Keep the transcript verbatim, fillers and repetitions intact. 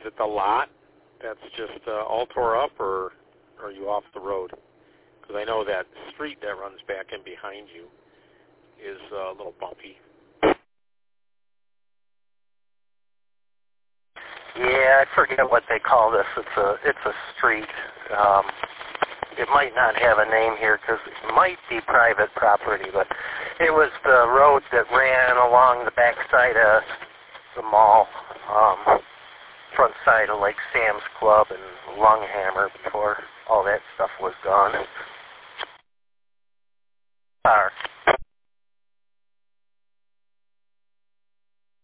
is it the lot that's just uh, all tore up, or, or are you off the road? Because I know that street that runs back in behind you is uh, a little bumpy. Yeah, I forget what they call this. It's a it's a street. Um, it might not have a name here because it might be private property, but it was the road that ran along the back side of the mall, um, front side of like Sam's Club and Lunghammer before all that stuff was gone. And